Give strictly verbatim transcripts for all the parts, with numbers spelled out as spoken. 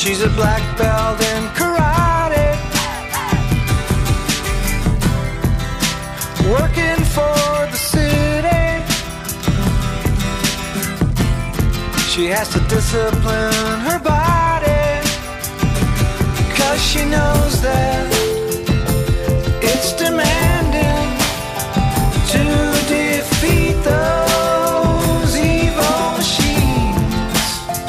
She's a black belt in karate, working for the city. She has to discipline her body, 'cause she knows that it's demanding to defeat those evil machines.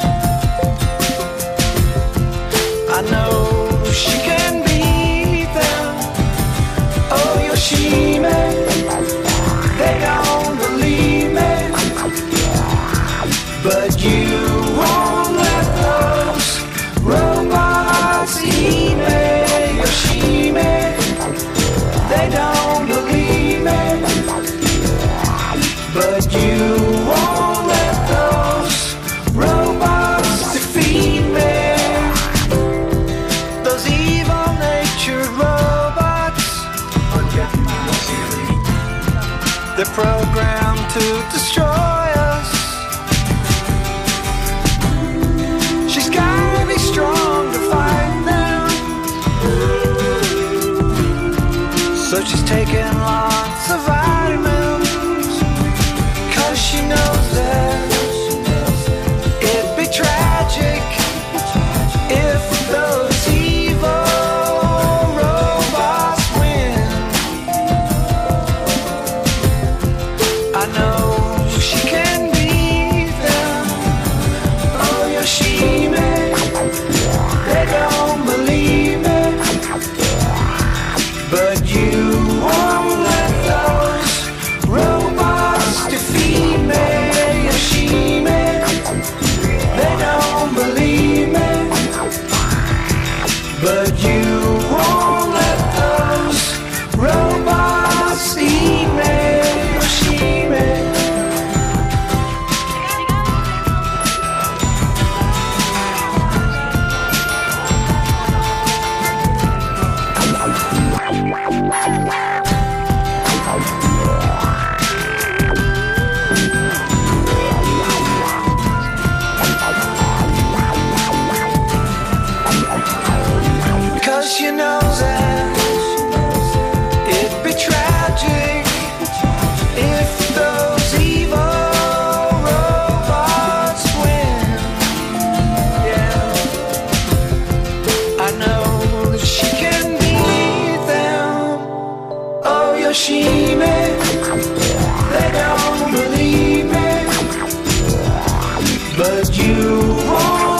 I know she can beat them. Oh, Yoshime, they don't believe me, but you won't let those robots eat me. Yoshime, they don't believe me, but you won't let those robots defeat me. Those evil-natured robots, they're programmed to destroy us. She's gotta be strong to fight them, so she's taking lots of vitamins, 'cause she knows that it'd be tragic if those evil robots win. I know she can beat them. Oh, Yoshime, they don't believe me, but you won't let those robots defeat me. Yoshime, they don't believe me, but you won't let those robots eat me. Yoshime. Cause you know that it'd be tragic if those evil robots win. Yeah, I know that she can beat them. Oh, Yoshime, they don't believe me, but you won't